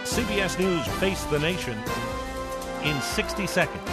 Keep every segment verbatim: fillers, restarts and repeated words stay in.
C B S News Face the Nation in sixty seconds.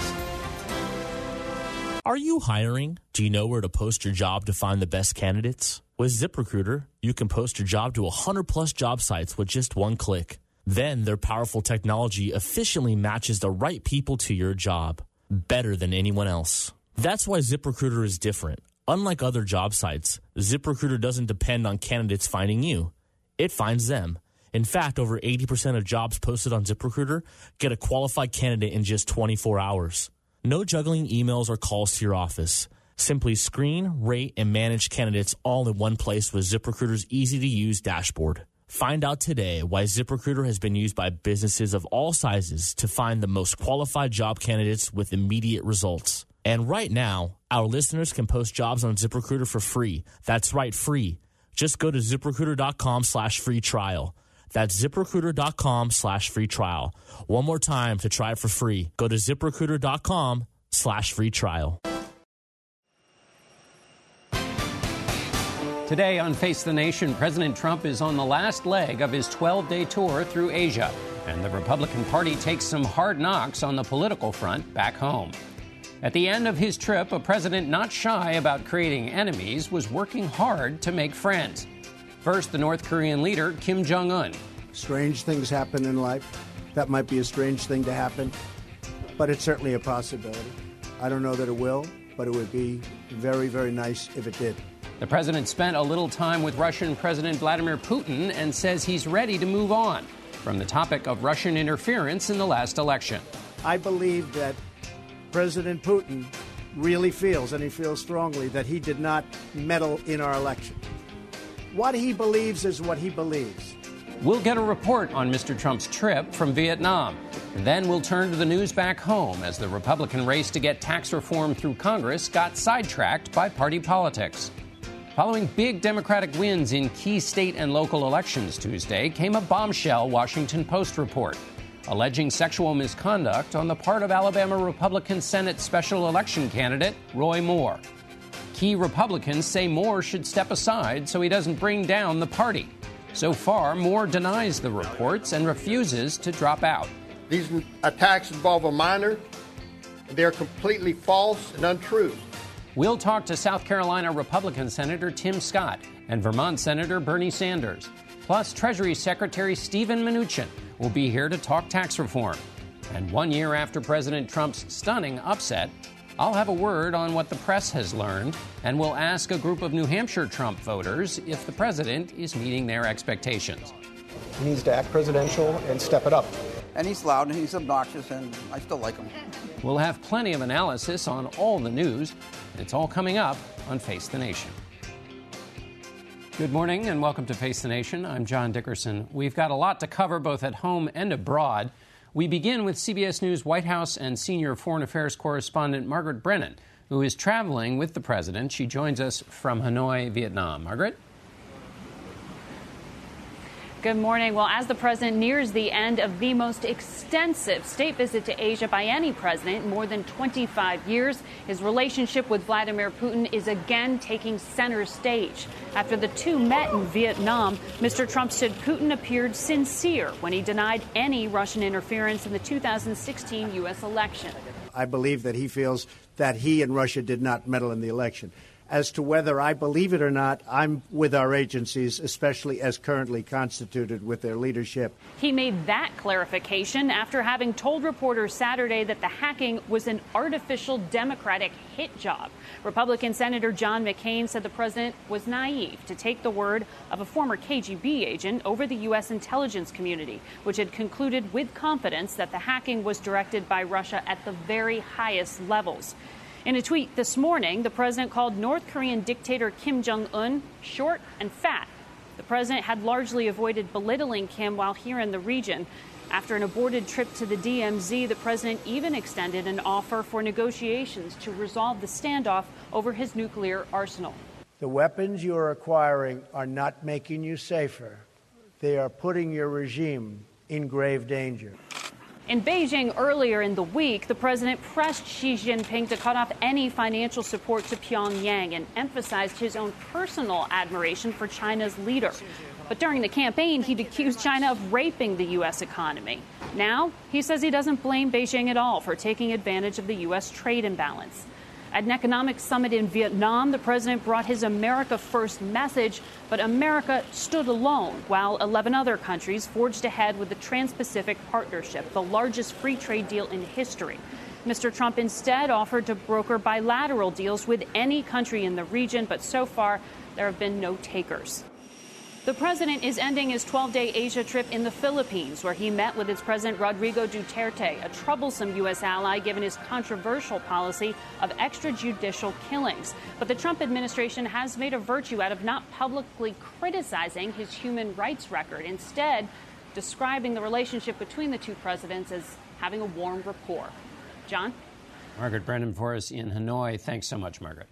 Are you hiring? Do you know where to post your job to find the best candidates? With ZipRecruiter, you can post your job to one hundred plus job sites with just one click. Then their powerful technology efficiently matches the right people to your job, better than anyone else. That's why ZipRecruiter is different. Unlike other job sites, ZipRecruiter doesn't depend on candidates finding you. It finds them. In fact, over eighty percent of jobs posted on ZipRecruiter get a qualified candidate in just twenty-four hours. No juggling emails or calls to your office. Simply screen, rate, and manage candidates all in one place with ZipRecruiter's easy-to-use dashboard. Find out today why ZipRecruiter has been used by businesses of all sizes to find the most qualified job candidates with immediate results. And right now, our listeners can post jobs on ZipRecruiter for free. That's right, free. Just go to ZipRecruiter.com slash free trial. That's ZipRecruiter.com slash free trial. One more time to try it for free. Go to ZipRecruiter.com slash free trial. Today on Face the Nation, President Trump is on the last leg of his twelve-day tour through Asia, and the Republican Party takes some hard knocks on the political front back home. At the end of his trip, a president not shy about creating enemies was working hard to make friends. First, the North Korean leader, Kim Jong-un. Strange things happen in life. That might be a strange thing to happen, but it's certainly a possibility. I don't know that it will, but it would be very, very nice if it did. The president spent a little time with Russian President Vladimir Putin and says he's ready to move on from the topic of Russian interference in the last election. I believe that President Putin really feels, and he feels strongly, that he did not meddle in our election. What he believes is what he believes. We'll get a report on Mister Trump's trip from Vietnam. And then we'll turn to the news back home as the Republican race to get tax reform through Congress got sidetracked by party politics. Following big Democratic wins in key state and local elections Tuesday came a bombshell Washington Post report alleging sexual misconduct on the part of Alabama Republican Senate special election candidate Roy Moore. Key Republicans say Moore should step aside so he doesn't bring down the party. So far, Moore denies the reports and refuses to drop out. These attacks involve a minor. They're completely false and untrue. We'll talk to South Carolina Republican Senator Tim Scott and Vermont Senator Bernie Sanders. Plus, Treasury Secretary Steven Mnuchin will be here to talk tax reform. And one year after President Trump's stunning upset, I'll have a word on what the press has learned, and we'll ask a group of New Hampshire Trump voters if the president is meeting their expectations. He needs to act presidential and step it up. And he's loud and he's obnoxious, and I still like him. We'll have plenty of analysis on all the news. It's all coming up on Face the Nation. Good morning and welcome to Face the Nation. I'm John Dickerson. We've got a lot to cover both at home and abroad. We begin with C B S News White House and senior foreign affairs correspondent Margaret Brennan, who is traveling with the president. She joins us from Hanoi, Vietnam. Margaret? Good morning. Well, as the president nears the end of the most extensive state visit to Asia by any president in more than twenty-five years, his relationship with Vladimir Putin is again taking center stage. After the two met in Vietnam, Mister Trump said Putin appeared sincere when he denied any Russian interference in the two thousand sixteen U S election. I believe that he feels that he and Russia did not meddle in the election. As to whether I believe it or not, I'm with our agencies, especially as currently constituted with their leadership. He made that clarification after having told reporters Saturday that the hacking was an artificial Democratic hit job. Republican Senator John McCain said the president was naive to take the word of a former K G B agent over the U S intelligence community, which had concluded with confidence that the hacking was directed by Russia at the very highest levels. In a tweet this morning, the president called North Korean dictator Kim Jong-un short and fat. The president had largely avoided belittling Kim while here in the region. After an aborted trip to the D M Z, the president even extended an offer for negotiations to resolve the standoff over his nuclear arsenal. The weapons you are acquiring are not making you safer. They are putting your regime in grave danger. In Beijing earlier in the week, the president pressed Xi Jinping to cut off any financial support to Pyongyang and emphasized his own personal admiration for China's leader. But during the campaign, he'd accused China of raping the U S economy. Now, he says he doesn't blame Beijing at all for taking advantage of the U S trade imbalance. At an economic summit in Vietnam, the president brought his America First message, but America stood alone while eleven other countries forged ahead with the Trans-Pacific Partnership, the largest free trade deal in history. Mister Trump instead offered to broker bilateral deals with any country in the region, but so far there have been no takers. The president is ending his twelve-day Asia trip in the Philippines, where he met with its President Rodrigo Duterte, a troublesome U S ally given his controversial policy of extrajudicial killings. But the Trump administration has made a virtue out of not publicly criticizing his human rights record, instead describing the relationship between the two presidents as having a warm rapport. John? Margaret Brennan for us in Hanoi. Thanks so much, Margaret.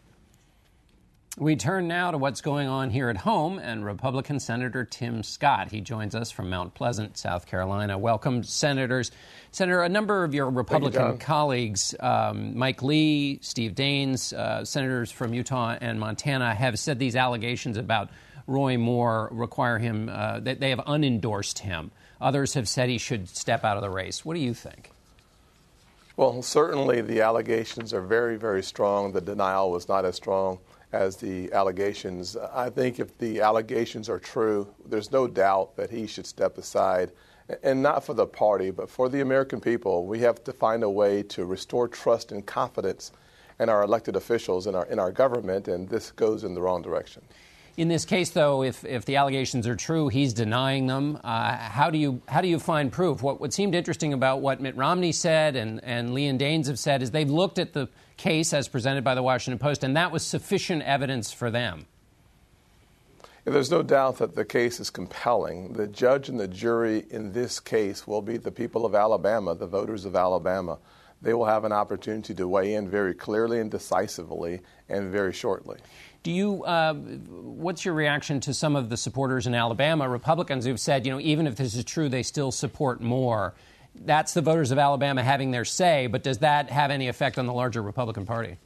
We turn now to what's going on here at home and Republican Senator Tim Scott. He joins us from Mount Pleasant, South Carolina. Welcome, Senators. Senator, a number of your Republican you, colleagues, um, Mike Lee, Steve Daines, uh, senators from Utah and Montana, have said these allegations about Roy Moore require him, uh, that they have unendorsed him. Others have said he should step out of the race. What do you think? Well, certainly the allegations are very, very strong. The denial was not as strong as the allegations. I think if the allegations are true, there's no doubt that he should step aside, and not for the party, but for the American people. We have to find a way to restore trust and confidence in our elected officials in our in our government, and this goes in the wrong direction. In this case, though, if, if the allegations are true, he's denying them. Uh, how do you how do you find proof? What what seemed interesting about what Mitt Romney said and, and Lee and Daines have said is they've looked at the case as presented by the Washington Post, and that was sufficient evidence for them. Yeah, there's no doubt that the case is compelling. The judge and the jury in this case will be the people of Alabama, the voters of Alabama. They will have an opportunity to weigh in very clearly and decisively and very shortly. Do you, uh, what's your reaction to some of the supporters in Alabama, Republicans who've said, you know, even if this is true, they still support Moore? That's the voters of Alabama having their say, but does that have any effect on the larger Republican Party?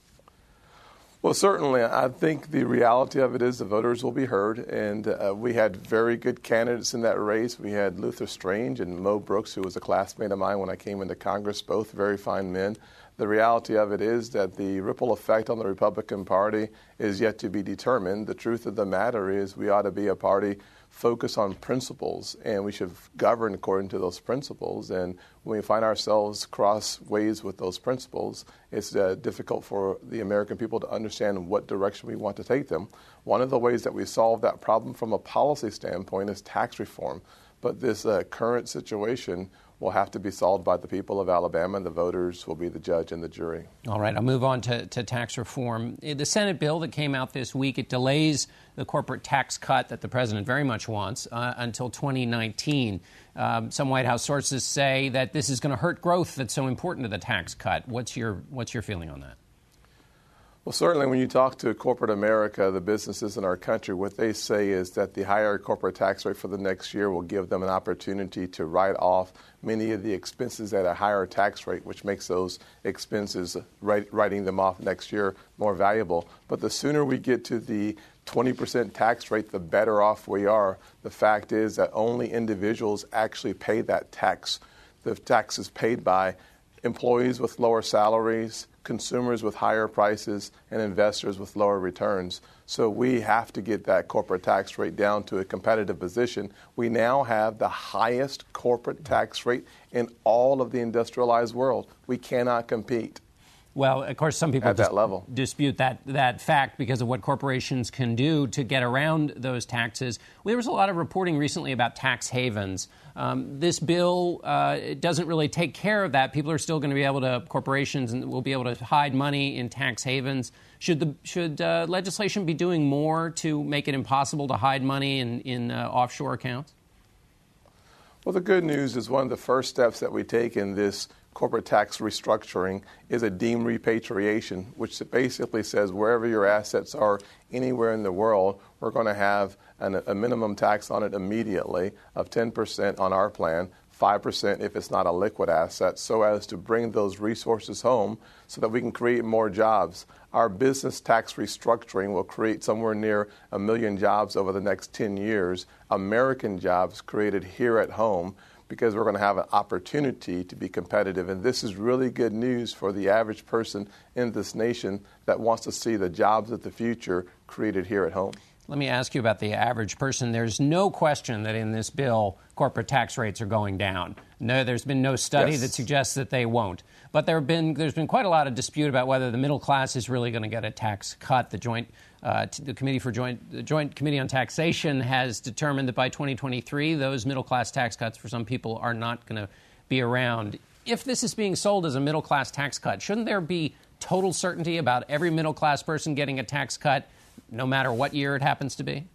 Well, certainly. I think the reality of it is the voters will be heard, and uh, we had very good candidates in that race. We had Luther Strange and Mo Brooks, who was a classmate of mine when I came into Congress, both very fine men. The reality of it is that the ripple effect on the Republican Party is yet to be determined. The truth of the matter is we ought to be a party focused on principles, and we should govern according to those principles. And when we find ourselves cross ways with those principles, it's uh, difficult for the American people to understand what direction we want to take them. One of the ways that we solve that problem from a policy standpoint is tax reform. But this uh, current situation will have to be solved by the people of Alabama, and the voters will be the judge and the jury. All right, I'll move on to, to tax reform. The Senate bill that came out this week, it delays the corporate tax cut that the president very much wants uh, until twenty nineteen. Um, some White House sources say that this is going to hurt growth that's so important to the tax cut. What's your what's your feeling on that? Well, certainly when you talk to corporate America, the businesses in our country, what they say is that the higher corporate tax rate for the next year will give them an opportunity to write off many of the expenses at a higher tax rate, which makes those expenses, write, writing them off next year, more valuable. But the sooner we get to the twenty percent tax rate, the better off we are. The fact is that only individuals actually pay that tax. The tax is paid by employees with lower salaries, consumers with higher prices, and investors with lower returns. So we have to get that corporate tax rate down to a competitive position. We now have the highest corporate tax rate in all of the industrialized world. We cannot compete. Well, of course, some people at that level dispute that that fact because of what corporations can do to get around those taxes. Well, there was a lot of reporting recently about tax havens. Um, this bill uh, doesn't really take care of that. People are still going to be able to, corporations will be able to hide money in tax havens. Should the should uh, legislation be doing more to make it impossible to hide money in, in uh, offshore accounts? Well, the good news is one of the first steps that we take in this corporate tax restructuring is a deemed repatriation, which basically says wherever your assets are anywhere in the world, we're going to have an, a minimum tax on it immediately of ten percent on our plan, five percent if it's not a liquid asset, so as to bring those resources home so that we can create more jobs. Our business tax restructuring will create somewhere near a million jobs over the next ten years, American jobs created here at home, because we're going to have an opportunity to be competitive. And this is really good news for the average person in this nation that wants to see the jobs of the future created here at home. Let me ask you about the average person. There's no question that in this bill, corporate tax rates are going down. No, there's been no study yes. that suggests that they won't. But there have been, there's been quite a lot of dispute about whether the middle class is really going to get a tax cut. The joint, uh, the committee for joint, the Joint Committee on Taxation has determined that by twenty twenty-three, those middle class tax cuts for some people are not going to be around. If this is being sold as a middle class tax cut, shouldn't there be total certainty about every middle class person getting a tax cut, no matter what year it happens to be?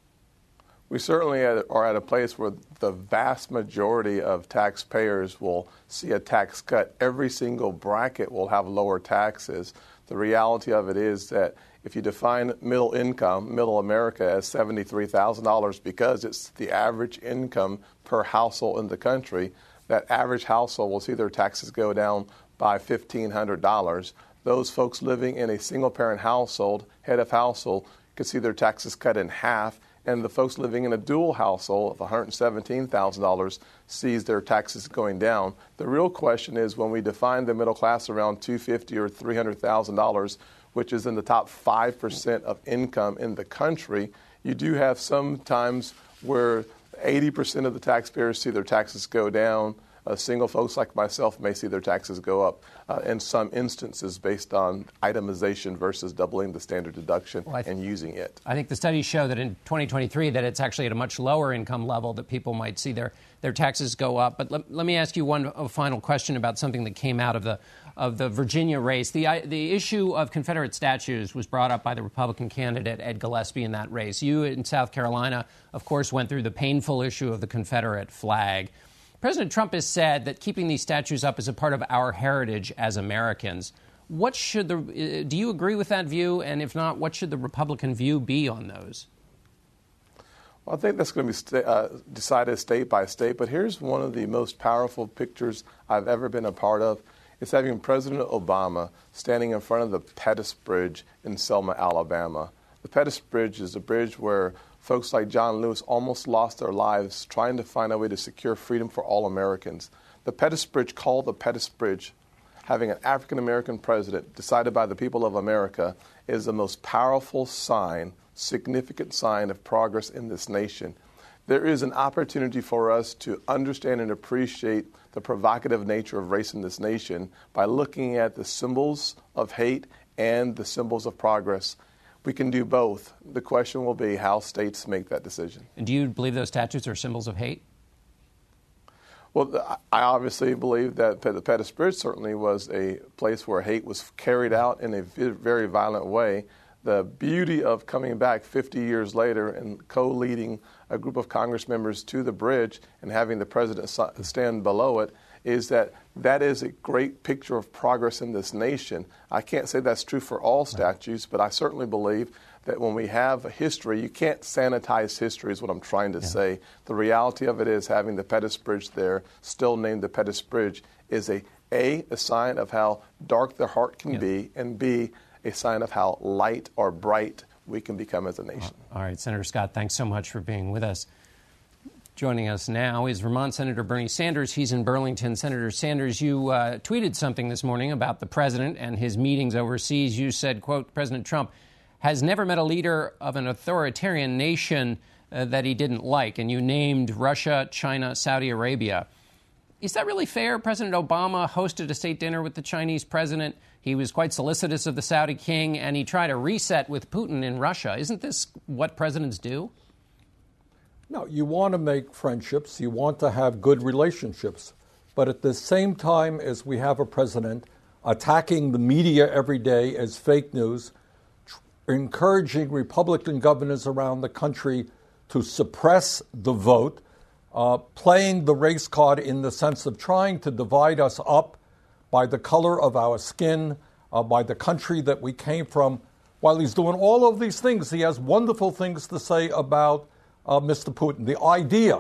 We certainly are at a place where the vast majority of taxpayers will see a tax cut. Every single bracket will have lower taxes. The reality of it is that if you define middle income, middle America, as seventy-three thousand dollars because it's the average income per household in the country, that average household will see their taxes go down by fifteen hundred dollars. Those folks living in a single-parent household, head of household, could see their taxes cut in half, and the folks living in a dual household of one hundred seventeen thousand dollars sees their taxes going down. The real question is, when we define the middle class around two hundred fifty thousand dollars or three hundred thousand dollars, which is in the top five percent of income in the country, you do have some times where eighty percent of the taxpayers see their taxes go down. Uh, single folks like myself may see their taxes go up uh, in some instances based on itemization versus doubling the standard deduction well, th- and using it. I think the studies show that in twenty twenty-three that it's actually at a much lower income level that people might see their, their taxes go up. But let, let me ask you one a final question about something that came out of the of the Virginia race. The, the issue of Confederate statues was brought up by the Republican candidate Ed Gillespie in that race. You in South Carolina, of course, went through the painful issue of the Confederate flag. President Trump has said that keeping these statues up is a part of our heritage as Americans. What should the, do you agree with that view? And if not, what should the Republican view be on those? Well, I think that's going to be sta- uh, decided state by state. But here's one of the most powerful pictures I've ever been a part of. It's having President Obama standing in front of the Pettus Bridge in Selma, Alabama. The Pettus Bridge is a bridge where folks like John Lewis almost lost their lives trying to find a way to secure freedom for all Americans. The Pettus Bridge, called the Pettus Bridge, having an African-American president decided by the people of America, is the most powerful sign, significant sign of progress in this nation. There is an opportunity for us to understand and appreciate the provocative nature of race in this nation by looking at the symbols of hate and the symbols of progress. We can do both. The question will be how states make that decision. And do you believe those statues are symbols of hate? Well, I obviously believe that the Pettus Bridge certainly was a place where hate was carried out in a very violent way. The beauty of coming back fifty years later and co-leading a group of Congress members to the bridge and having the president stand below it is that that is a great picture of progress in this nation. I can't say that's true for all statues, but I certainly believe that when we have a history, you can't sanitize history is what I'm trying to yeah. say. The reality of it is having the Pettus Bridge there, still named the Pettus Bridge, is a, A, a sign of how dark the heart can yeah. be, and B, a sign of how light or bright we can become as a nation. All right, Senator Scott, thanks so much for being with us. Joining us now is Vermont Senator Bernie Sanders. He's in Burlington. Senator Sanders, you uh, tweeted something this morning about the president and his meetings overseas. You said, quote, President Trump has never met a leader of an authoritarian nation uh, that he didn't like. And you named Russia, China, Saudi Arabia. Is that really fair? President Obama hosted a state dinner with the Chinese president. He was quite solicitous of the Saudi king, and he tried a reset with Putin in Russia. Isn't this what presidents do? No, you want to make friendships, you want to have good relationships, but at the same time as we have a president attacking the media every day as fake news, tr- encouraging Republican governors around the country to suppress the vote, uh, playing the race card in the sense of trying to divide us up by the color of our skin, uh, by the country that we came from. While he's doing all of these things, he has wonderful things to say about Uh, Mister Putin. The idea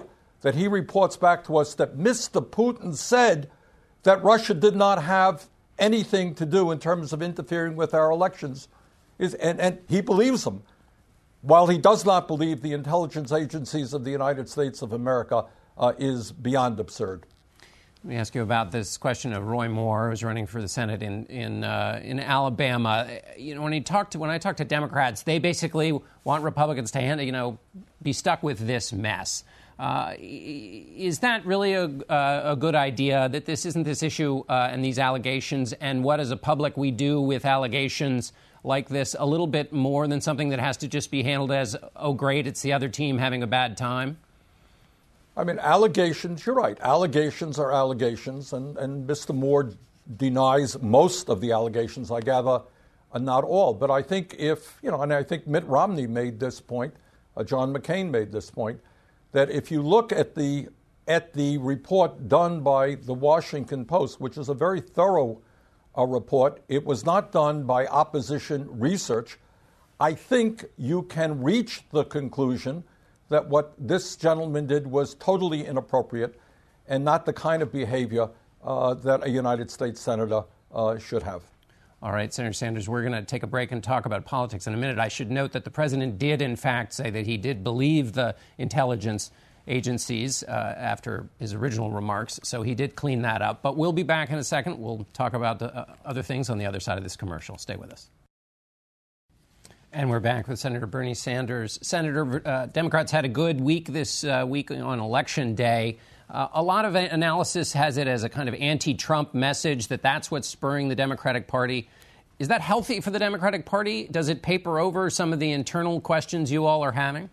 that he reports back to us that Mister Putin said that Russia did not have anything to do in terms of interfering with our elections, is, and, and he believes him, while he does not believe the intelligence agencies of the United States of America, uh, is beyond absurd. Let me ask you about this question of Roy Moore, who's running for the Senate in in uh, in Alabama. You know, when he talked to when I talk to Democrats, they basically want Republicans to hand, you know, be stuck with this mess. Uh, is that really a, uh, a good idea, that this isn't this issue uh, and these allegations, and what as a public we do with allegations like this a little bit more than something that has to just be handled as, oh, great, it's the other team having a bad time? I mean, allegations, you're right. Allegations are allegations, and, and Mister Moore denies most of the allegations, I gather, uh, not all. But I think if, you know, and I think Mitt Romney made this point, uh, John McCain made this point, that if you look at the at the report done by the Washington Post, which is a very thorough uh, report, it was not done by opposition research. I think you can reach the conclusion that what this gentleman did was totally inappropriate and not the kind of behavior uh, that a United States senator uh, should have. All right, Senator Sanders, we're going to take a break and talk about politics in a minute. I should note that the president did, in fact, say that he did believe the intelligence agencies uh, after his original remarks, so he did clean that up. But we'll be back in a second. We'll talk about the, uh, other things on the other side of this commercial. Stay with us. And we're back with Senator Bernie Sanders. Senator, uh, Democrats had a good week this uh, week on Election Day. Uh, a lot of analysis has it as a kind of anti-Trump message, that that's what's spurring the Democratic Party. Is that healthy for the Democratic Party? Does it paper over some of the internal questions you all are having?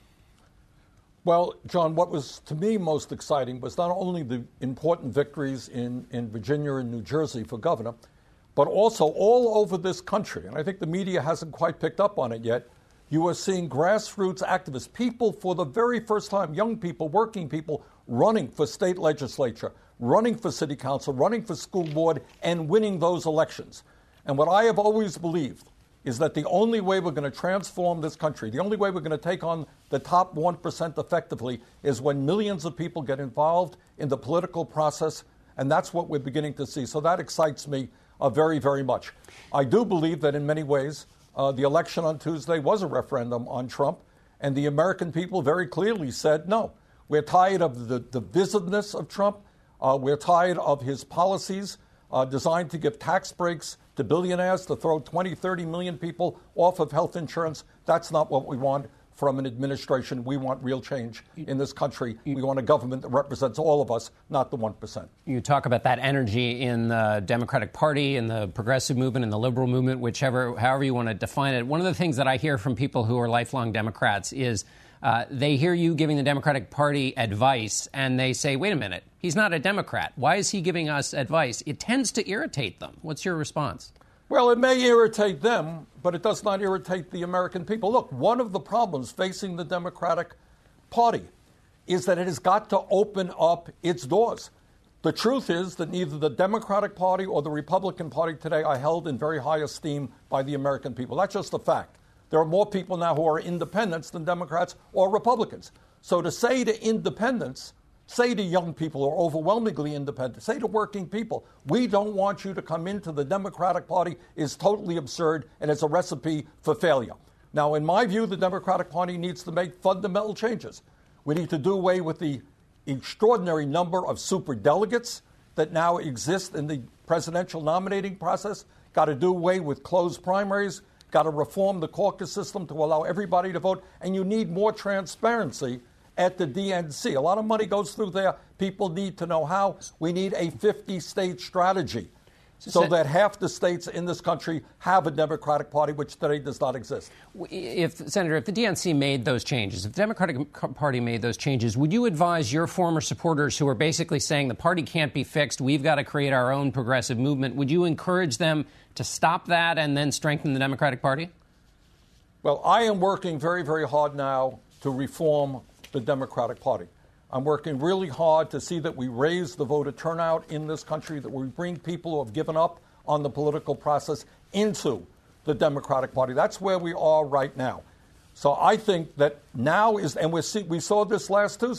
Well, John, what was to me most exciting was not only the important victories in, in Virginia and New Jersey for governor, but also all over this country, and I think the media hasn't quite picked up on it yet, you are seeing grassroots activists, people for the very first time, young people, working people, running for state legislature, running for city council, running for school board, and winning those elections. And what I have always believed is that the only way we're going to transform this country, the only way we're going to take on the top one percent effectively, is when millions of people get involved in the political process, and that's what we're beginning to see. So that excites me uh, very, very much. I do believe that in many ways, uh, the election on Tuesday was a referendum on Trump, and the American people very clearly said no. We're tired of the divisiveness of Trump. Uh, we're tired of his policies uh, designed to give tax breaks to billionaires, to throw twenty, thirty million people off of health insurance. That's not what we want from an administration. We want real change in this country. We want a government that represents all of us, not the one percent. You talk about that energy in the Democratic Party, in the progressive movement, in the liberal movement, whichever, however you want to define it. One of the things that I hear from people who are lifelong Democrats is uh, they hear you giving the Democratic Party advice and they say, wait a minute, he's not a Democrat. Why is he giving us advice? It tends to irritate them. What's your response? Well, it may irritate them, but it does not irritate the American people. Look, one of the problems facing the Democratic Party is that it has got to open up its doors. The truth is that neither the Democratic Party or the Republican Party today are held in very high esteem by the American people. That's just a fact. There are more people now who are independents than Democrats or Republicans. So to say to independents, say to young people who are overwhelmingly independent, say to working people, we don't want you to come into the Democratic Party, is totally absurd and it's a recipe for failure. Now, in my view, the Democratic Party needs to make fundamental changes. We need to do away with the extraordinary number of superdelegates that now exist in the presidential nominating process. Got to do away with closed primaries. Got to reform the caucus system to allow everybody to vote. And you need more transparency at the D N C. A lot of money goes through there. People need to know how. We need a fifty-state strategy so, so that half the states in this country have a Democratic Party, which today does not exist. If, Senator, if the D N C made those changes, if the Democratic Party made those changes, would you advise your former supporters who are basically saying the party can't be fixed, we've got to create our own progressive movement, would you encourage them to stop that and then strengthen the Democratic Party? Well, I am working very, very hard now to reform the Democratic Party. I'm working really hard to see that we raise the voter turnout in this country, that we bring people who have given up on the political process into the Democratic Party. That's where we are right now. So I think that now is, and we see, we saw this last Tuesday,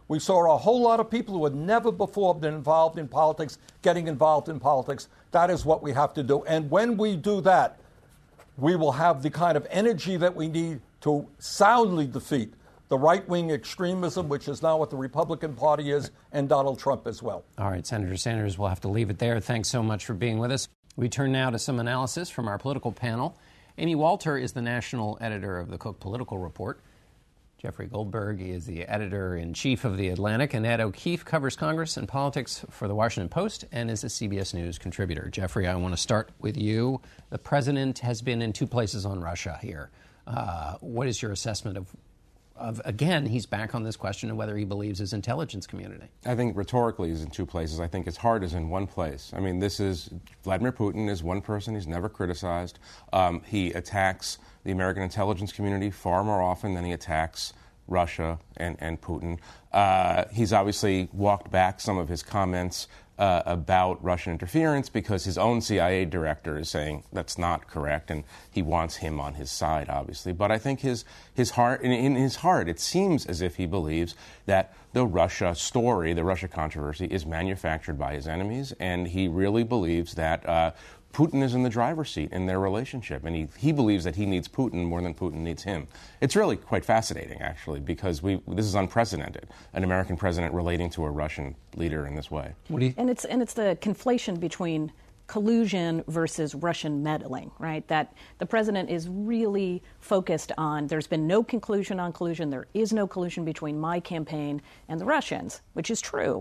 We saw a whole lot of people who had never before been involved in politics getting involved in politics. That is what we have to do. And when we do that, we will have the kind of energy that we need to soundly defeat the right-wing extremism, which is now what the Republican Party is, and Donald Trump as well. All right, Senator Sanders, we'll have to leave it there. Thanks so much for being with us. We turn now to some analysis from our political panel. Amy Walter is the national editor of the Cook Political Report. Jeffrey Goldberg is the editor-in-chief of The Atlantic, and Ed O'Keefe covers Congress and politics for The Washington Post and is a C B S News contributor. Jeffrey, I want to start with you. The president has been in two places on Russia here. Uh, what is your assessment of Of, again, he's back on this question of whether he believes his intelligence community? I think rhetorically he's in two places. I think his heart is in one place. I mean, this is Vladimir Putin is one person he's never criticized. Um, he attacks the American intelligence community far more often than he attacks Russia and, and Putin. Uh, he's obviously walked back some of his comments Uh, about Russian interference because his own C I A director is saying that's not correct, and he wants him on his side, obviously. But I think his his heart, in, in his heart, it seems as if he believes that the Russia story, the Russia controversy, is manufactured by his enemies, and he really believes that uh, Putin is in the driver's seat in their relationship, and he, he believes that he needs Putin more than Putin needs him. It's really quite fascinating, actually, because we this is unprecedented, an American president relating to a Russian leader in this way. What do you- and it's and it's the conflation between collusion versus Russian meddling, right? That the president is really focused on, there's been no conclusion on collusion, there is no collusion between my campaign and the Russians, which is true.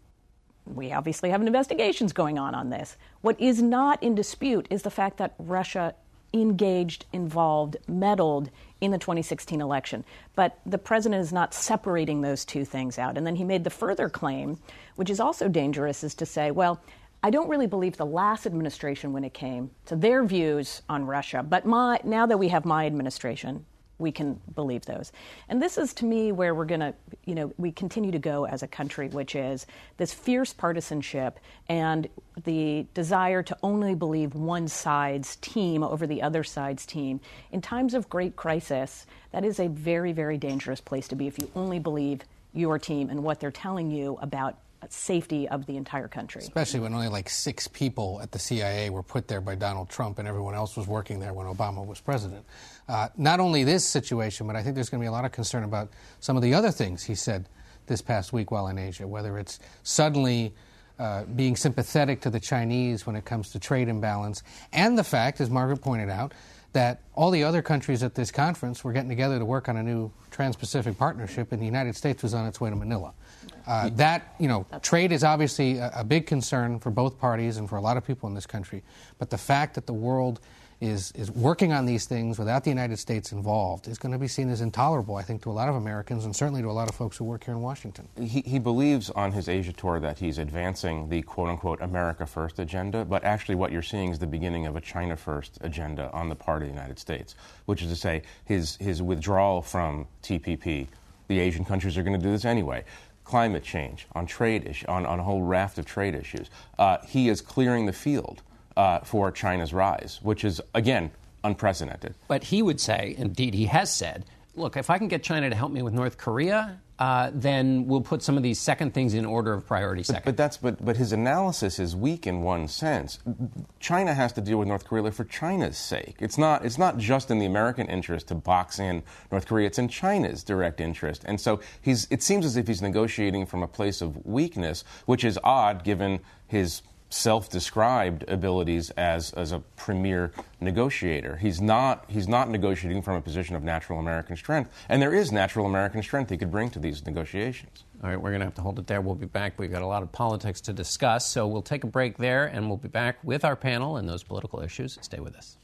We obviously have investigations going on on this. What is not in dispute is the fact that Russia engaged, involved, meddled in the twenty sixteen election. But the president is not separating those two things out. And then he made the further claim, which is also dangerous, is to say, well, I don't really believe the last administration when it came to their views on Russia. But my, now that we have my administration, we can believe those. And this is, to me, where we're going to, you know, we continue to go as a country, which is this fierce partisanship and the desire to only believe one side's team over the other side's team. In times of great crisis, that is a very, very dangerous place to be if you only believe your team and what they're telling you about safety of the entire country. Especially when only like six people at the C I A were put there by Donald Trump and everyone else was working there when Obama was president. Uh, not only this situation, but I think there's going to be a lot of concern about some of the other things he said this past week while in Asia, whether it's suddenly uh, being sympathetic to the Chinese when it comes to trade imbalance, and the fact, as Margaret pointed out, that all the other countries at this conference were getting together to work on a new Trans-Pacific partnership, and the United States was on its way to Manila. Uh, that, you know, trade is obviously a, a big concern for both parties and for a lot of people in this country. But the fact that the world is, is working on these things without the United States involved is going to be seen as intolerable, I think, to a lot of Americans and certainly to a lot of folks who work here in Washington. He, he believes on his Asia tour that he's advancing the quote-unquote America First agenda, but actually what you're seeing is the beginning of a China First agenda on the part of the United States, which is to say his, his withdrawal from T P P. The Asian countries are going to do this anyway. Climate change, on trade issue, on, on a whole raft of trade issues. Uh, he is clearing the field uh, for China's rise, which is, again, unprecedented. But he would say, indeed he has said, look, if I can get China to help me with North Korea, uh, then we'll put some of these second things in order of priority second. But, but that's but but his analysis is weak in one sense. China has to deal with North Korea for China's sake. It's not it's not just in the American interest to box in North Korea. It's in China's direct interest. And so he's it seems as if he's negotiating from a place of weakness, which is odd given his self-described abilities as as a premier negotiator. He's not he's not negotiating from a position of natural American strength, and there is natural American strength he could bring to these negotiations. All right, we're going to have to hold it there. We'll be back. We've got a lot of politics to discuss, so we'll take a break there, and we'll be back with our panel and those political issues. Stay with us.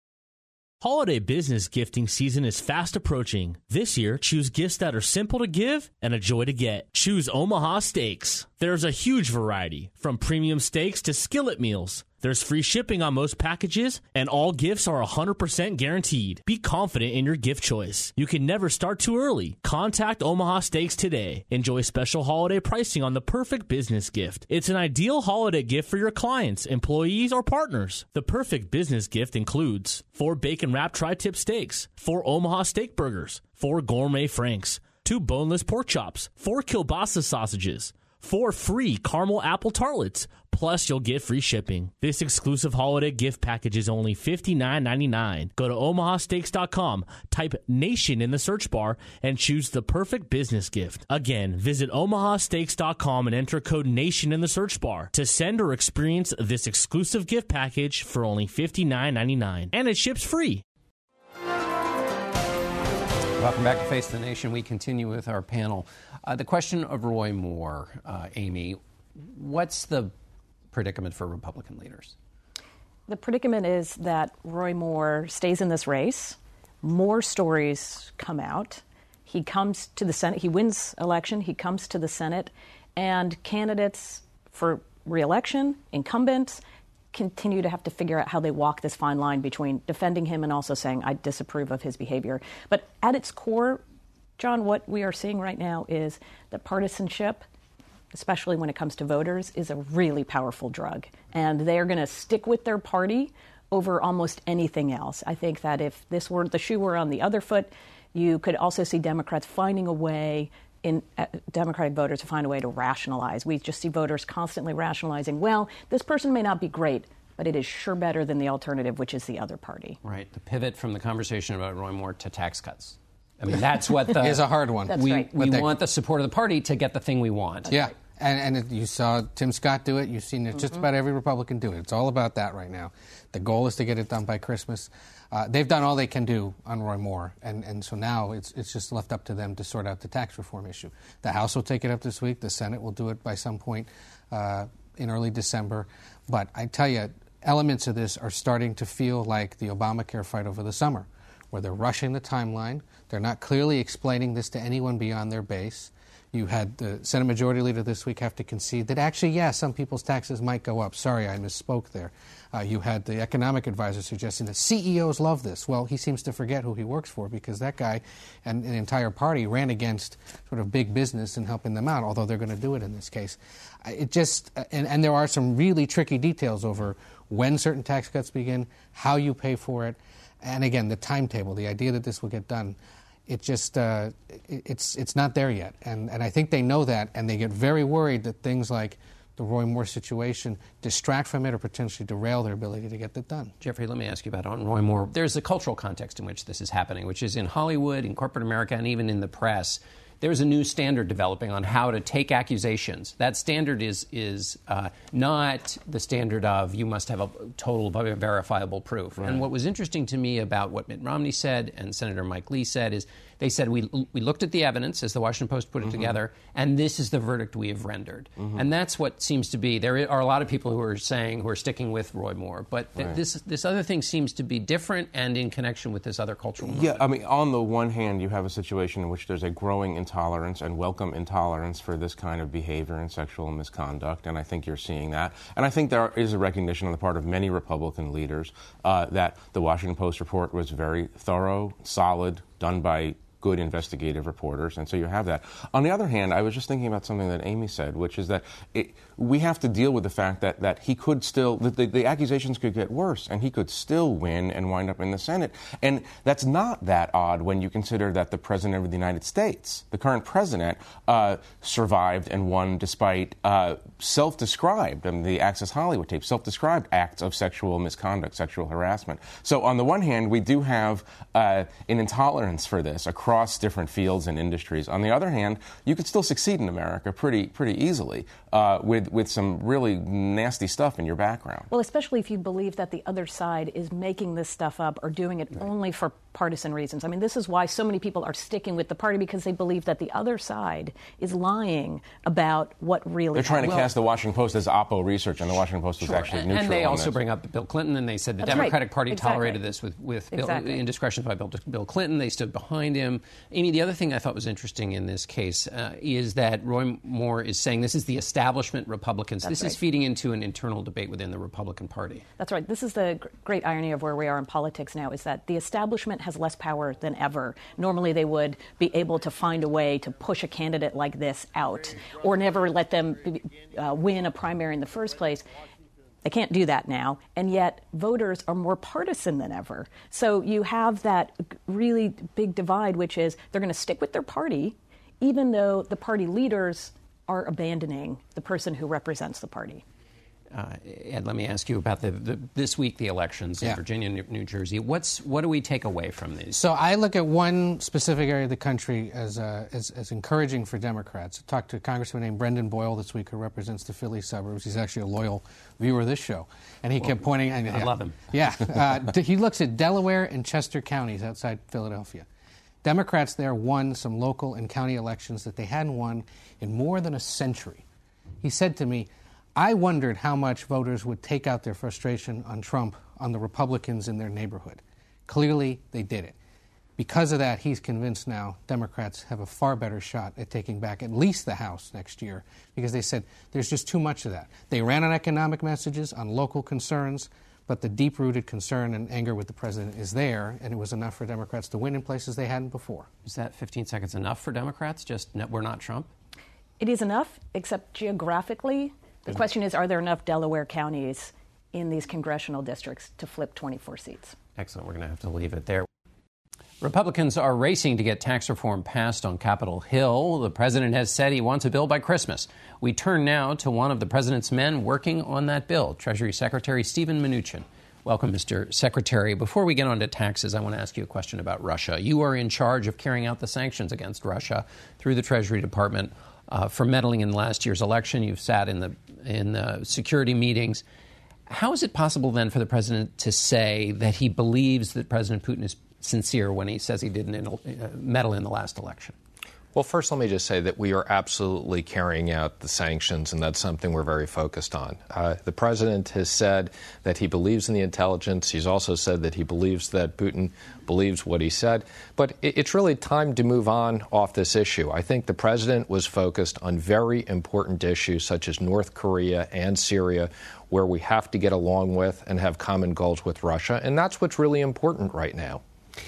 Holiday business gifting season is fast approaching. This year, choose gifts that are simple to give and a joy to get. Choose Omaha Steaks. There's a huge variety, from premium steaks to skillet meals. There's free shipping on most packages, and all gifts are one hundred percent guaranteed. Be confident in your gift choice. You can never start too early. Contact Omaha Steaks today. Enjoy special holiday pricing on the perfect business gift. It's an ideal holiday gift for your clients, employees, or partners. The perfect business gift includes four bacon-wrapped tri-tip steaks, four Omaha steak burgers, four gourmet franks, two boneless pork chops, four kielbasa sausages, four free caramel apple tartlets. Plus, you'll get free shipping. This exclusive holiday gift package is only fifty-nine ninety-nine. Go to omaha steaks dot com, type NATION in the search bar, and choose the perfect business gift. Again, visit omaha steaks dot com and enter code NATION in the search bar to send or experience this exclusive gift package for only fifty-nine ninety-nine. And it ships free. Welcome back to Face the Nation. We continue with our panel. Uh, the question of Roy Moore, uh, Amy, what's the predicament for Republican leaders? The predicament is that Roy Moore stays in this race. More stories come out. He comes to the Senate. He wins election. He comes to the Senate. And candidates for re-election, incumbents, continue to have to figure out how they walk this fine line between defending him and also saying, I disapprove of his behavior. But at its core, John, what we are seeing right now is that partisanship, especially when it comes to voters, is a really powerful drug. And they're going to stick with their party over almost anything else. I think that if this were the shoe were on the other foot, you could also see Democrats finding a way in uh, Democratic voters to find a way to rationalize. We just see voters constantly rationalizing, well, this person may not be great, but it is sure better than the alternative, which is the other party. Right. The pivot from the conversation about Roy Moore to tax cuts. I mean, that's what the... is a hard one. That's we right. we they, want the support of the party to get the thing we want. Yeah. And, and it, you saw Tim Scott do it. You've seen it, mm-hmm. just about every Republican do it. It's all about that right now. The goal is to get it done by Christmas. Uh, they've done all they can do on Roy Moore, and, and so now it's it's just left up to them to sort out the tax reform issue. The House will take it up this week. The Senate will do it by some point uh, in early December. But I tell you, elements of this are starting to feel like the Obamacare fight over the summer, where they're rushing the timeline. They're not clearly explaining this to anyone beyond their base. You had the Senate Majority Leader this week have to concede that actually, yeah, some people's taxes might go up. Sorry, I misspoke there. Uh, you had the economic advisor suggesting that C E Os love this. Well, he seems to forget who he works for, because that guy and an entire party ran against sort of big business and helping them out, although they're going to do it in this case. It just and, and there are some really tricky details over when certain tax cuts begin, how you pay for it, and again, the timetable, the idea that this will get done. It just uh, it, it's it's not there yet, and and I think they know that, and they get very worried that things like the Roy Moore situation distract from it or potentially derail their ability to get that done. Jeffrey, let me ask you about on Roy Moore. There's a cultural context in which this is happening, which is in Hollywood, in corporate America, and even in the press. There's a new standard developing on how to take accusations. That standard is is uh, not the standard of you must have a total verifiable proof. Right. And what was interesting to me about what Mitt Romney said and Senator Mike Lee said is they said we we looked at the evidence, as the Washington Post put it mm-hmm. together, and this is the verdict we have rendered. Mm-hmm. And that's what seems to be. There are a lot of people who are saying, who are sticking with Roy Moore. But th- right. this this other thing seems to be different and in connection with this other cultural movement. Yeah, I mean, on the one hand, you have a situation in which there's a growing intolerance and welcome intolerance for this kind of behavior and sexual misconduct, and I think you're seeing that. And I think there is a recognition on the part of many Republican leaders uh, that the Washington Post report was very thorough, solid, done by good investigative reporters, and so you have that. On the other hand, I was just thinking about something that Amy said, which is that it, we have to deal with the fact that, that he could still, that the, the accusations could get worse, and he could still win and wind up in the Senate. And that's not that odd when you consider that the President of the United States, the current president, uh, survived and won despite uh, self-described, I mean, the Access Hollywood tape, self-described acts of sexual misconduct, sexual harassment. So on the one hand, we do have uh, an intolerance for this across across different fields and industries. On the other hand, you could still succeed in America pretty pretty easily uh, with, with some really nasty stuff in your background. Well, especially if you believe that the other side is making this stuff up or doing it right. only for partisan reasons. I mean, this is why so many people are sticking with the party, because they believe that the other side is lying about what really They're trying happened. to cast the Washington Post as Oppo research, and the Washington Post was sure. actually and, neutral. And they on also this. bring up Bill Clinton, and they said the That's Democratic right. Party exactly. tolerated this with, with exactly. Bill, indiscretions by Bill, Bill Clinton. They stood behind him. Amy, the other thing I thought was interesting in this case uh, is that Roy Moore is saying this is the establishment Republicans. That's this right. is feeding into an internal debate within the Republican Party. That's right. This is the g- great irony of where we are in politics now, is that the establishment has less power than ever. Normally they would be able to find a way to push a candidate like this out or never let them uh, win a primary in the first place. They can't do that now, and yet voters are more partisan than ever. So you have that really big divide, which is they're going to stick with their party, even though the party leaders are abandoning the person who represents the party. Uh, Ed, let me ask you about the, the this week, the elections in yeah. Virginia and New Jersey. What's what do we take away from these? So I look at one specific area of the country as uh, as, as encouraging for Democrats. I talked to a congressman named Brendan Boyle this week who represents the Philly suburbs. He's actually a loyal viewer of this show. And he well, kept pointing... I, I love him. Yeah. Uh, he looks at Delaware and Chester counties outside Philadelphia. Democrats there won some local and county elections that they hadn't won in more than a century. He said to me, I wondered how much voters would take out their frustration on Trump on the Republicans in their neighborhood. Clearly, they did it. Because of that, he's convinced now Democrats have a far better shot at taking back at least the House next year, because they said there's just too much of that. They ran on economic messages, on local concerns, but the deep-rooted concern and anger with the president is there, and it was enough for Democrats to win in places they hadn't before. Is that fifteen seconds enough for Democrats? Just we're not Trump? It is enough, except geographically. The question is, are there enough Delaware counties in these congressional districts to flip twenty-four seats? Excellent. We're going to have to leave it there. Republicans are racing to get tax reform passed on Capitol Hill. The president has said he wants a bill by Christmas. We turn now to one of the president's men working on that bill, Treasury Secretary Steven Mnuchin. Welcome, Mister Secretary. Before we get on to taxes, I want to ask you a question about Russia. You are in charge of carrying out the sanctions against Russia through the Treasury Department uh, for meddling in last year's election. You've sat in the in the security meetings. How is it possible then for the president to say that he believes that President Putin is sincere when he says he didn't uh, meddle in the last election? Well, first, let me just say that we are absolutely carrying out the sanctions, and that's something we're very focused on. Uh, the president has said that he believes in the intelligence. He's also said that he believes that Putin believes what he said. But it, it's really time to move on off this issue. I think the president was focused on very important issues such as North Korea and Syria, where we have to get along with and have common goals with Russia. And that's what's really important right now.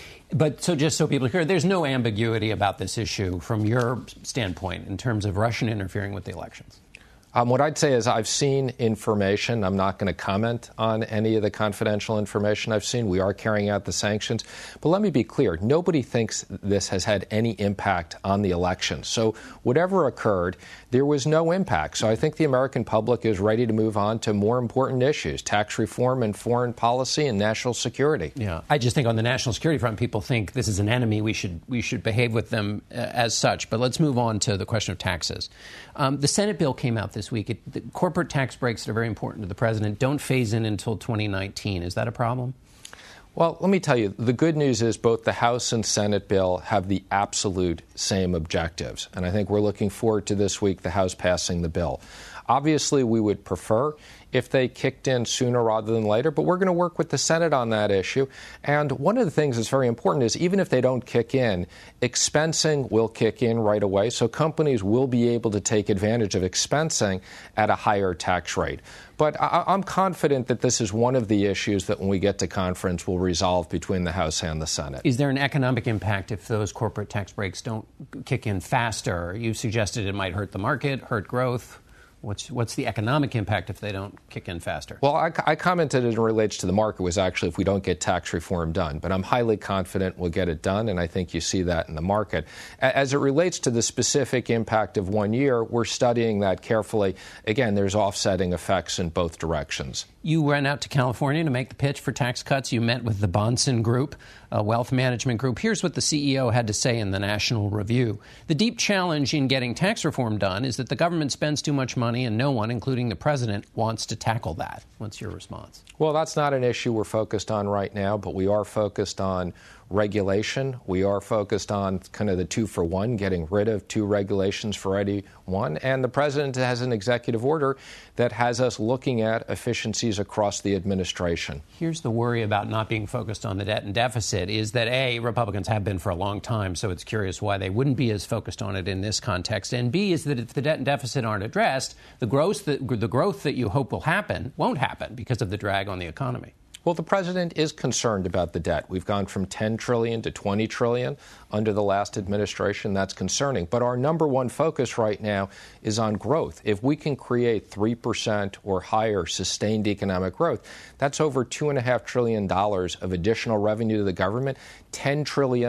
But so just so people are clear, there's no ambiguity about this issue from your standpoint in terms of Russian interfering with the elections? Um, what I'd say is I've seen information. I'm not going to comment on any of the confidential information I've seen. We are carrying out the sanctions. But let me be clear. Nobody thinks this has had any impact on the election. So whatever occurred, there was no impact. So I think the American public is ready to move on to more important issues, tax reform and foreign policy and national security. Yeah, I just think on the national security front, people think this is an enemy. We should we should behave with them uh, as such. But let's move on to the question of taxes. Um, the Senate bill came out this week. It, the corporate tax breaks that are very important to the president don't phase in until twenty nineteen. Is that a problem? Well, let me tell you, the good news is both the House and Senate bill have the absolute same objectives. And I think we're looking forward to this week, the House passing the bill. Obviously, we would prefer if they kicked in sooner rather than later, but we're going to work with the Senate on that issue. And one of the things that's very important is even if they don't kick in, expensing will kick in right away, so companies will be able to take advantage of expensing at a higher tax rate. But I- I'm confident that this is one of the issues that when we get to conference will resolve between the House and the Senate. Is there an economic impact if those corporate tax breaks don't kick in faster? You suggested it might hurt the market, hurt growth. What's what's the economic impact if they don't kick in faster? Well, I, I commented it relates to the market was actually if we don't get tax reform done. But I'm highly confident we'll get it done, and I think you see that in the market. As it relates to the specific impact of one year, we're studying that carefully. Again, there's offsetting effects in both directions. You went out to California to make the pitch for tax cuts. You met with the Bahnsen Group, a wealth management group. Here's what the C E O had to say in the National Review. The deep challenge in getting tax reform done is that the government spends too much money and no one, including the president, wants to tackle that. What's your response? Well, that's not an issue we're focused on right now, but we are focused on regulation. We are focused on kind of the two for one, getting rid of two regulations for any one. And the president has an executive order that has us looking at efficiencies across the administration. Here's the worry about not being focused on the debt and deficit is that, A, Republicans have been for a long time, so it's curious why they wouldn't be as focused on it in this context. And B, is that if the debt and deficit aren't addressed, the growth that, the growth that you hope will happen won't happen because of the drag on the economy. Well, the president is concerned about the debt. We've gone from ten trillion dollars to twenty trillion dollars under the last administration. That's concerning. But our number one focus right now is on growth. If we can create three percent or higher sustained economic growth, that's over two point five trillion dollars of additional revenue to the government, ten trillion dollars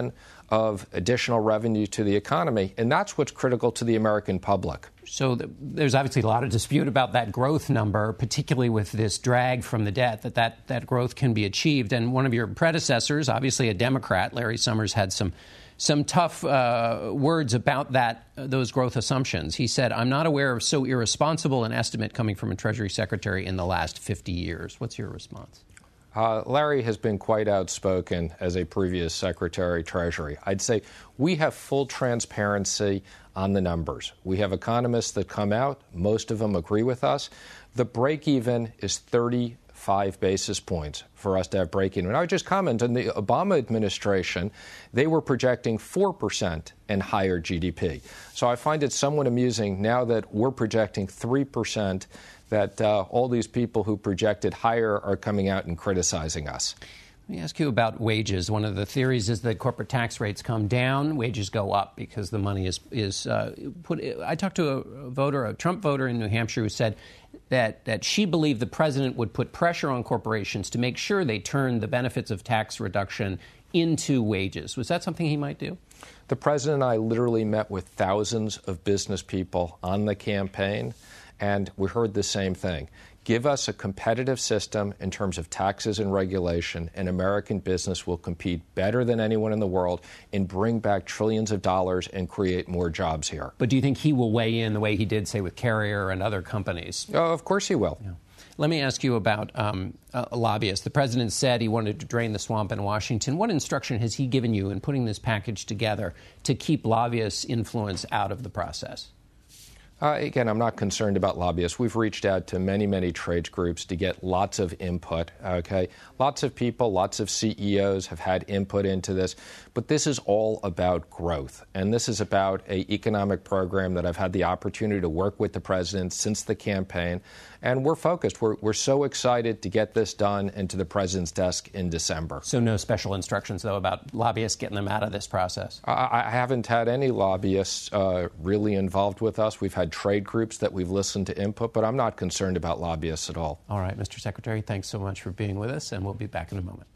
of additional revenue to the economy, and that's what's critical to the American public. So th- there's obviously a lot of dispute about that growth number, particularly with this drag from the debt, that, that that growth can be achieved. And one of your predecessors, obviously a Democrat, Larry Summers, had some some tough uh, words about that uh, those growth assumptions. He said, "I'm not aware of so irresponsible an estimate coming from a Treasury Secretary in the last fifty years." What's your response? Uh, Larry has been quite outspoken as a previous Secretary Treasury. I'd say we have full transparency on the numbers. We have economists that come out. Most of them agree with us. The break-even is thirty-five basis points for us to have break-even. And I would just comment on the Obama administration, they were projecting four percent and higher G D P. So I find it somewhat amusing now that we're projecting three percent that uh, all these people who projected higher are coming out and criticizing us. Let me ask you about wages. One of the theories is that corporate tax rates come down, wages go up because the money is is uh, put. I talked to a voter, a Trump voter in New Hampshire, who said that that she believed the president would put pressure on corporations to make sure they turn the benefits of tax reduction into wages. Was that something he might do? The president and I literally met with thousands of business people on the campaign, and we heard the same thing. Give us a competitive system in terms of taxes and regulation, and American business will compete better than anyone in the world and bring back trillions of dollars and create more jobs here. But do you think he will weigh in the way he did, say, with Carrier and other companies? Oh, of course he will. Yeah. Let me ask you about um, a lobbyist. The president said he wanted to drain the swamp in Washington. What instruction has he given you in putting this package together to keep lobbyists' influence out of the process? Uh, again, I'm not concerned about lobbyists. We've reached out to many, many trades groups to get lots of input, okay? Lots of people, lots of C E Os have had input into this. But this is all about growth. And this is about an economic program that I've had the opportunity to work with the president since the campaign. And we're focused. We're, we're so excited to get this done and to the president's desk in December. So no special instructions, though, about lobbyists getting them out of this process? I, I haven't had any lobbyists uh, really involved with us. We've had trade groups that we've listened to input, but I'm not concerned about lobbyists at all. All right, Mister Secretary, thanks so much for being with us, and we'll be back in a moment.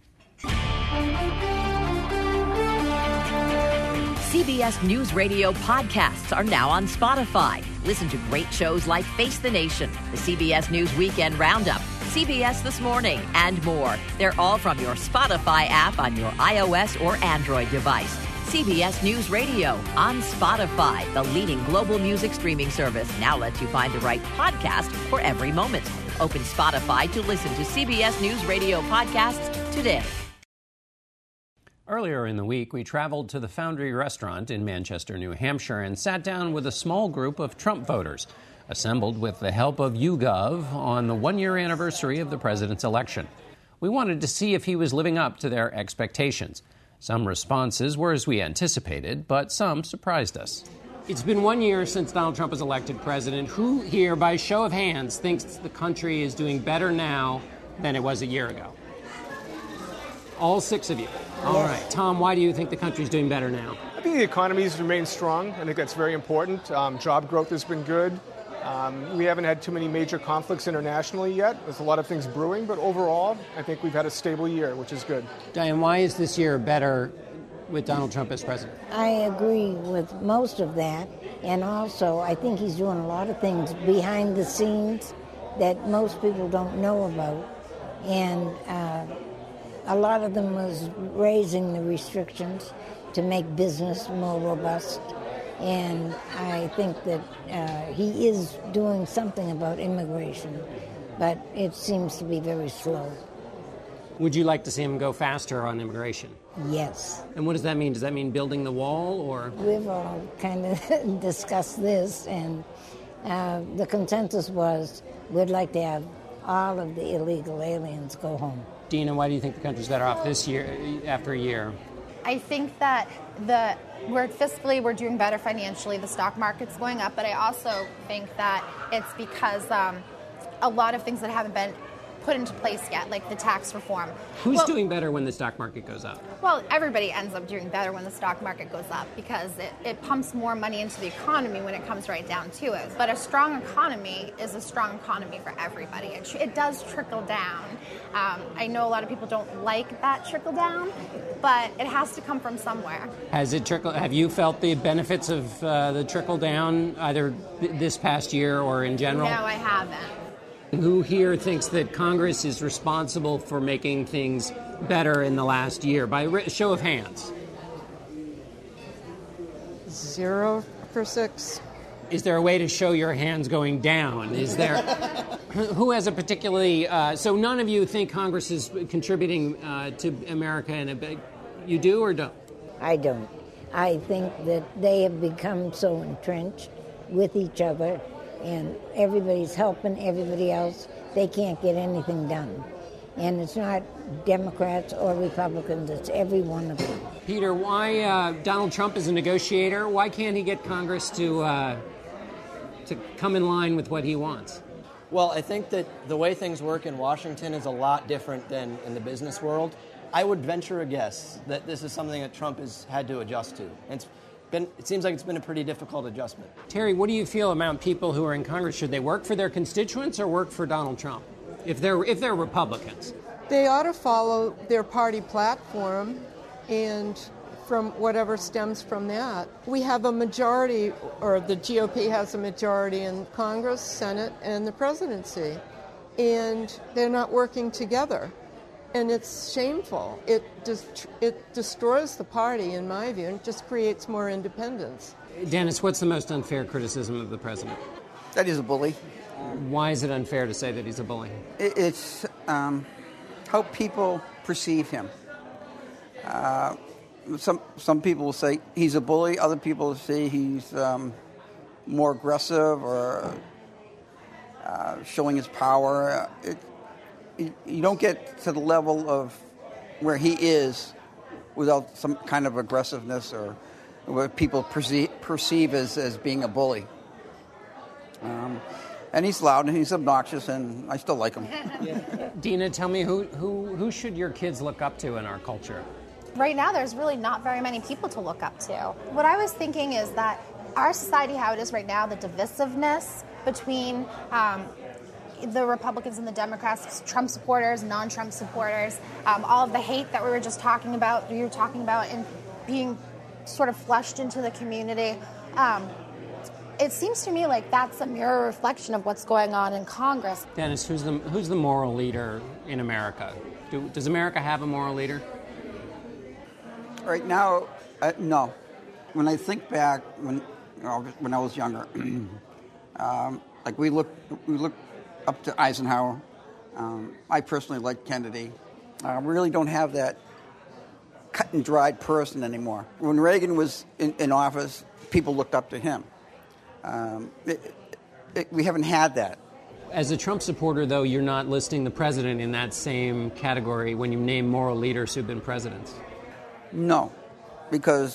C B S News Radio podcasts are now on Spotify. Listen to great shows like Face the Nation, the C B S News Weekend Roundup, C B S This Morning, and more. They're all from your Spotify app on your iOS or Android device. C B S News Radio on Spotify, the leading global music streaming service, now lets you find the right podcast for every moment. Open Spotify to listen to C B S News Radio podcasts today. Earlier in the week, we traveled to the Foundry restaurant in Manchester, New Hampshire, and sat down with a small group of Trump voters, assembled with the help of YouGov on the one-year anniversary of the president's election. We wanted to see if he was living up to their expectations. Some responses were as we anticipated, but some surprised us. It's been one year since Donald Trump was elected president. Who here, by show of hands, thinks the country is doing better now than it was a year ago? All six of you. All yes. right. Tom, why do you think the country's doing better now? I think the economy's remained strong. I think that's very important. Um, job growth has been good. Um, we haven't had too many major conflicts internationally yet. There's a lot of things brewing, but overall, I think we've had a stable year, which is good. Diane, why is this year better with Donald Trump as president? I agree with most of that. And also, I think he's doing a lot of things behind the scenes that most people don't know about. And uh, a lot of them was raising the restrictions to make business more robust. And I think that uh, he is doing something about immigration, but it seems to be very slow. Would you like to see him go faster on immigration? Yes. And what does that mean? Does that mean building the wall, or? We've all kind of discussed this, and uh, the consensus was we'd like to have all of the illegal aliens go home. Dina, why do you think the country's better off this year, after a year? I think that the we're fiscally, we're doing better financially. The stock market's going up, but I also think that it's because um, a lot of things that haven't been put into place yet, like the tax reform. Who's well, doing better when the stock market goes up? Well, everybody ends up doing better when the stock market goes up because it, it pumps more money into the economy when it comes right down to it. But a strong economy is a strong economy for everybody. It, tr- it does trickle down. Um, I know a lot of people don't like that trickle down, but it has to come from somewhere. Has it trickled? Have you felt the benefits of uh, the trickle down either th- this past year or in general? No, I haven't. Who here thinks that Congress is responsible for making things better in the last year? By a show of hands. Zero for six. Is there a way to show your hands going down? Is there? Who has a particularly? Uh, so none of you think Congress is contributing uh, to America in a big. You do or don't? I don't. I think that they have become so entrenched with each other, and everybody's helping everybody else. They can't get anything done. And it's not Democrats or Republicans, it's every one of them. Peter, why uh, Donald Trump is a negotiator? Why can't he get Congress to uh, to come in line with what he wants? Well, I think that the way things work in Washington is a lot different than in the business world. I would venture a guess that this is something that Trump has had to adjust to. It's been, it seems like it's been a pretty difficult adjustment. Terry, what do you feel about people who are in Congress? Should they work for their constituents or work for Donald Trump, if they're if they're Republicans? They ought to follow their party platform, and from whatever stems from that. We have a majority, or the G O P has a majority in Congress, Senate, and the presidency, and they're not working together. And it's shameful. It just it destroys the party, in my view, and it just creates more independence. Dennis, what's the most unfair criticism of the president? That he's a bully. Why is it unfair to say that he's a bully? It's um, how people perceive him. Uh, some some people will say he's a bully. Other people will say he's um, more aggressive or uh, showing his power. It, You don't get to the level of where he is without some kind of aggressiveness or what people perceive, perceive as, as being a bully. Um, and he's loud and he's obnoxious, and I still like him. Dina, tell me, who, who, who should your kids look up to in our culture? Right now, there's really not very many people to look up to. What I was thinking is that our society, how it is right now, the divisiveness between um, the Republicans and the Democrats, Trump supporters, non-Trump supporters, um, all of the hate that we were just talking about, you were talking about, and being sort of flushed into the community. Um, it seems to me like that's a mirror reflection of what's going on in Congress. Dennis, who's the who's the moral leader in America? Do, does America have a moral leader? Right now, uh, no. When I think back, when you know, when I was younger, um, like we look we look. up to Eisenhower. Um, I personally like Kennedy. I uh, really don't have that cut and dried person anymore. When Reagan was in, in office, people looked up to him. Um, it, it, we haven't had that. As a Trump supporter, though, you're not listing the president in that same category when you name moral leaders who've been presidents. No, because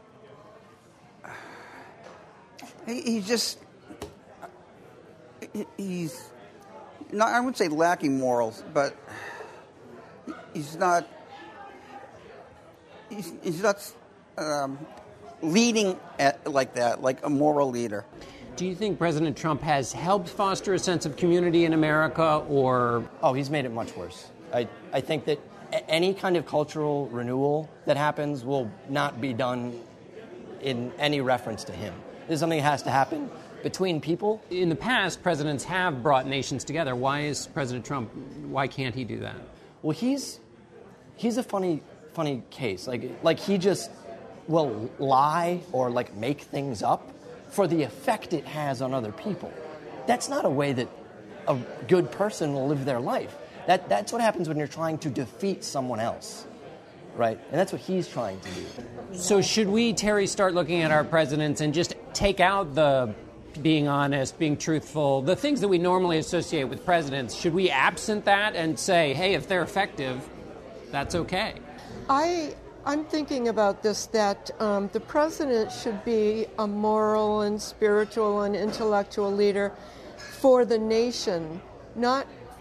he, he's just he, he's. No, I wouldn't say lacking morals, but he's not. He's, he's not um, leading at, like that, like a moral leader. Do you think President Trump has helped foster a sense of community in America, or oh, he's made it much worse? I I think that any kind of cultural renewal that happens will not be done in any reference to him. This is something that has to happen between people. In the past, presidents have brought nations together. Why is President Trump, why can't he do that? Well, he's he's a funny funny case. Like like he just will lie or like make things up for the effect it has on other people. That's not a way that a good person will live their life. That that's what happens when you're trying to defeat someone else. Right? And that's what he's trying to do. So should we, Terry, start looking at our presidents and just take out the being honest, being truthful, the things that we normally associate with presidents? Should we absent that and say, hey, if they're effective, that's okay? I, I'm thinking about this, that um, the president should be a moral and spiritual and intellectual leader for the nation, not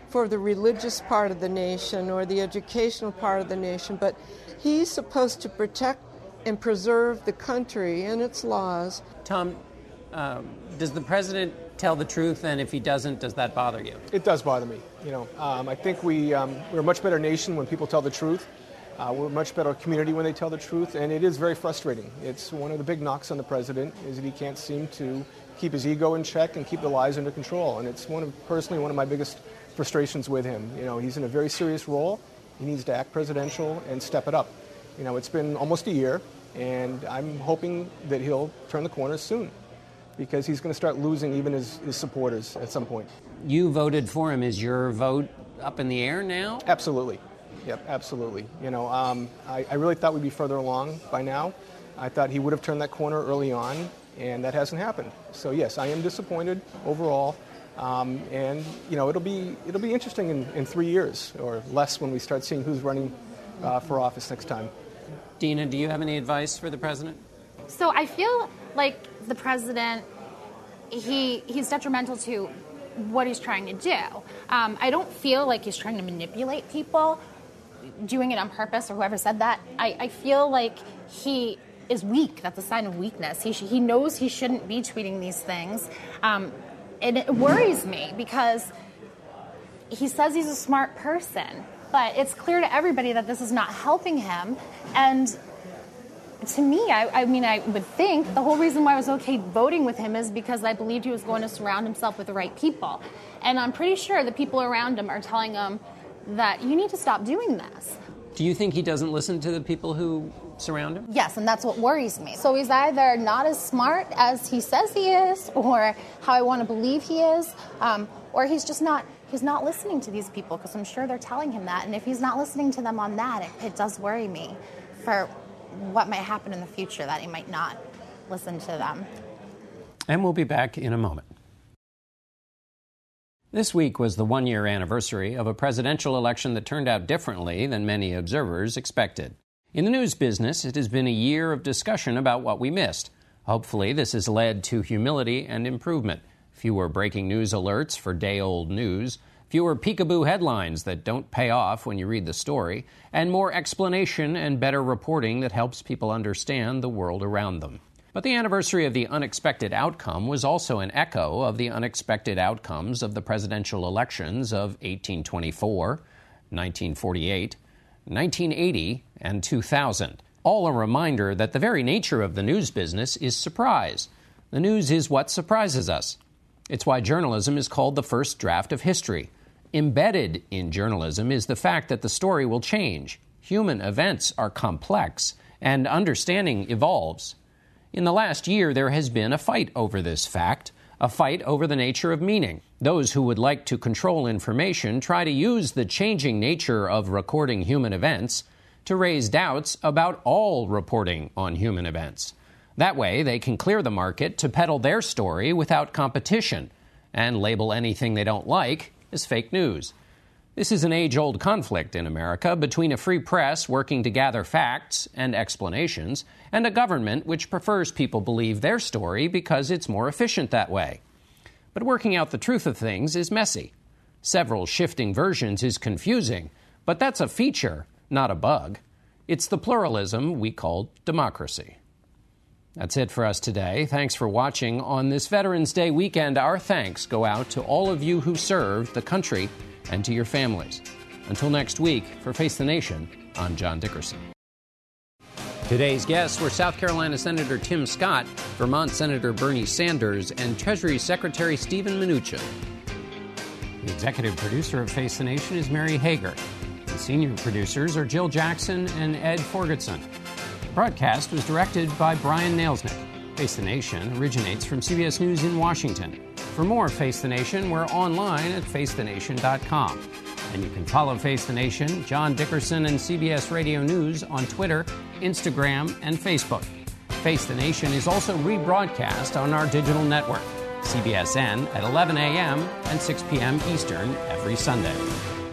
for the religious part of the nation or the educational part of the nation, but he's supposed to protect and preserve the country and its laws. Tom, um, does the president tell the truth, and if he doesn't, does that bother you? It does bother me. You know, um, I think we, um, we're a much better nation when people tell the truth. Uh, we're a much better community when they tell the truth, and it is very frustrating. It's one of the big knocks on the president is that he can't seem to keep his ego in check and keep the lies under control. And it's one of, personally one of my biggest frustrations with him. You know, he's in a very serious role. He needs to act presidential and step it up. You know, it's been almost a year, and I'm hoping that he'll turn the corner soon, because he's going to start losing even his, his supporters at some point. You voted for him. Is your vote up in the air now? Absolutely. Yep, absolutely. You know, um, I, I really thought we'd be further along by now. I thought he would have turned that corner early on, and that hasn't happened. So yes, I am disappointed overall. Um, and you know, it'll be it'll be interesting in, in three years or less when we start seeing who's running uh, for office next time. Dina, do you have any advice for the president? So I feel like the president, he he's detrimental to what he's trying to do. Um, I don't feel like he's trying to manipulate people, doing it on purpose, or whoever said that. I, I feel like he is weak. That's a sign of weakness. He sh- he knows he shouldn't be tweeting these things. Um, and it worries me because he says he's a smart person, but it's clear to everybody that this is not helping him. And to me, I, I mean, I would think the whole reason why I was okay voting with him is because I believed he was going to surround himself with the right people. And I'm pretty sure the people around him are telling him that you need to stop doing this. Do you think he doesn't listen to the people who surround him? Yes, and that's what worries me. So he's either not as smart as he says he is, or how I want to believe he is, um, or he's just not he's not listening to these people, because I'm sure they're telling him that. And if he's not listening to them on that, it, it does worry me for what might happen in the future, that he might not listen to them. And we'll be back in a moment. This week was the one-year anniversary of a presidential election that turned out differently than many observers expected. In the news business, it has been a year of discussion about what we missed. Hopefully, this has led to humility and improvement. Fewer breaking news alerts for day-old news, fewer peekaboo headlines that don't pay off when you read the story, and more explanation and better reporting that helps people understand the world around them. But the anniversary of the unexpected outcome was also an echo of the unexpected outcomes of the presidential elections of eighteen twenty-four, nineteen forty-eight, nineteen eighty, and two thousand. All a reminder that the very nature of the news business is surprise. The news is what surprises us. It's why journalism is called the first draft of history. Embedded in journalism is the fact that the story will change. Human events are complex, and understanding evolves. In the last year, there has been a fight over this fact, a fight over the nature of meaning. Those who would like to control information try to use the changing nature of recording human events to raise doubts about all reporting on human events. That way, they can clear the market to peddle their story without competition and label anything they don't like as fake news. This is an age-old conflict in America between a free press working to gather facts and explanations and a government which prefers people believe their story because it's more efficient that way. But working out the truth of things is messy. Several shifting versions is confusing, but that's a feature, not a bug. It's the pluralism we call democracy. That's it for us today. Thanks for watching. On this Veterans Day weekend, our thanks go out to all of you who served the country and to your families. Until next week, for Face the Nation, I'm John Dickerson. Today's guests were South Carolina Senator Tim Scott, Vermont Senator Bernie Sanders, and Treasury Secretary Steven Mnuchin. The executive producer of Face the Nation is Mary Hager. The senior producers are Jill Jackson and Ed Forgetson. The broadcast was directed by Brian Nailsnick. Face the Nation originates from C B S News in Washington. For more Face the Nation, we're online at face the nation dot com. And you can follow Face the Nation, John Dickerson, and C B S Radio News on Twitter, Instagram, and Facebook. Face the Nation is also rebroadcast on our digital network, C B S N, at eleven a.m. and six p.m. Eastern every Sunday.